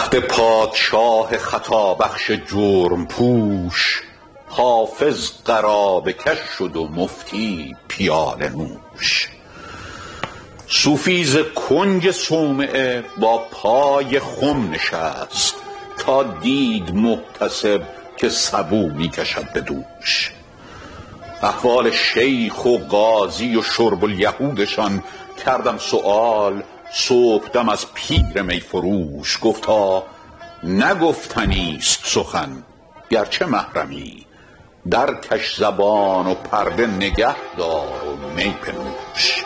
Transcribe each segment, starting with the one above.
بخت پادشاه خطابخش جرم پوش، حافظ قرابه کش شد و مفتی پیاله نوش. صوفی ز کنج صومعه با پای خم نشست، تا دید محتسب که سبو می کشد به دوش. احوال شیخ و قاضی و شرب الیهودشان کردم سؤال، صبحدم از پیر می فروش. گفتا نگفتنیست سخن گرچه محرمی، درکش زبان و پرده نگه دار و می بنوش.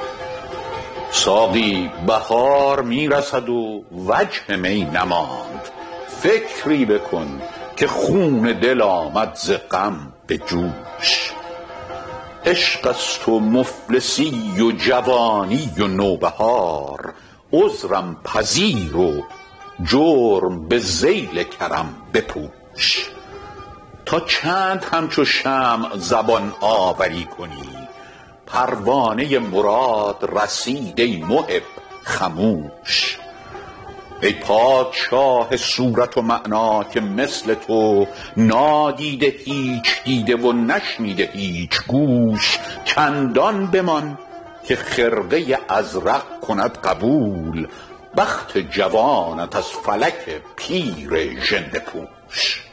ساقی بهار می رسد و وجه می نماند، فکری بکن که خون دل آمد ز غم به جوش. عشق است و مفلسی و جوانی و نوبهار، عذرم پذیر و جرم به ذیل کرم بپوش. تا چند همچو شمع زبان آوری کنی، پروانه مراد رسید ای محب خموش. ای پادشاه صورت و معنی که مثل تو، نادیده هیچ دیده و نشنیده هیچ گوش. چندان بمان که خرقه ازرق کند قبول، بخت جوانت از فلک پیر ژنده پوش.